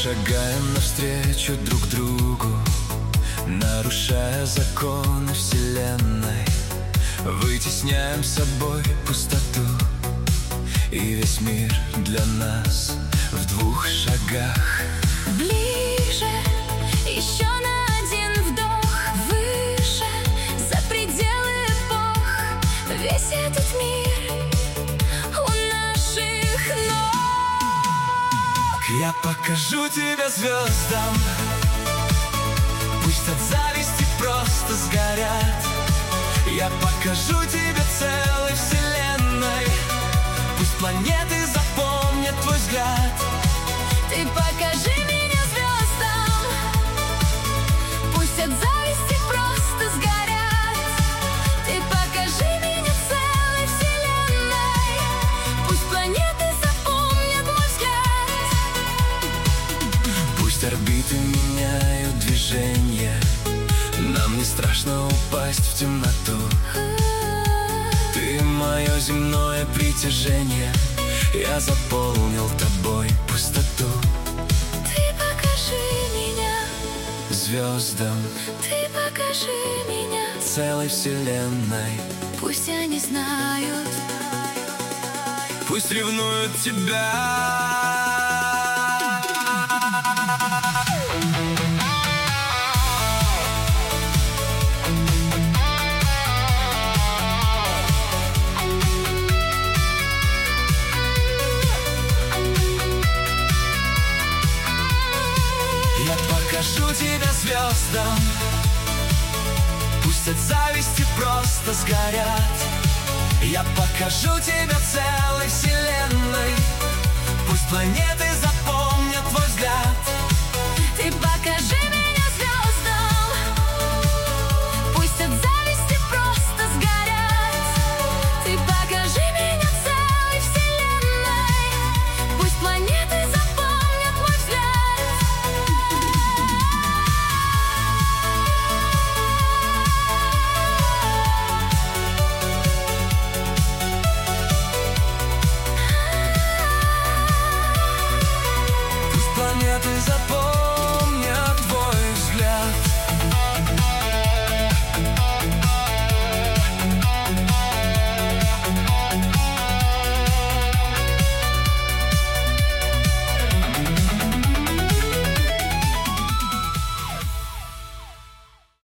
Шагаем навстречу друг другу, нарушая законы вселенной. Вытесняем с собой пустоту, и весь мир для нас в 2 шагах. Ближе, еще на один вдох, выше, за пределы эпох. Весь этот мир у наших ног. Я покажу тебе звездам, пусть от зависти просто сгорят. Я покажу тебе целой вселенной, пусть планеты запомнят твой взгляд. Ты покажи меня звездам, пусть от зависти просто сгорят. Ты покажи меня целой вселенной, пусть планеты запомнят мой взгляд. Пусть орбиты меняют движение, нам не страшно упасть в темноту. Ты мое земное притяжение, я заполнил тобой пустоту. Ты покажи меня Звездам, ты покажи меня целой вселенной, пусть они знают, пусть ревнуют тебя. Я покажу тебя звездам, пусть от зависти просто сгорят. Я покажу тебя целой вселенной, пусть планеты